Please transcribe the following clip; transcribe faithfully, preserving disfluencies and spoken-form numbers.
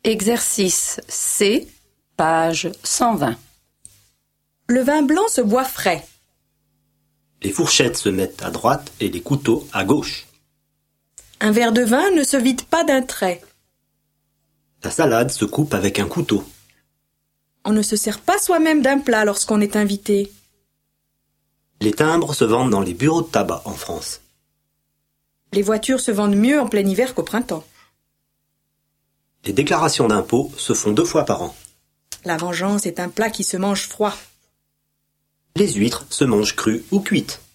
Exercice C, page cent vingt. Le vin blanc se boit frais. Les fourchettes se mettent à droite et les couteaux à gauche. Un verre de vin ne se vide pas d'un trait. La salade se coupe avec un couteau. On ne se sert pas soi-même d'un plat lorsqu'on est invité. Les timbres se vendent dans les bureaux de tabac en France. Les voitures se vendent mieux en plein hiver qu'au printemps. Les déclarations d'impôts se font deux fois par an. La vengeance est un plat qui se mange froid. Les huîtres se mangent crues ou cuites.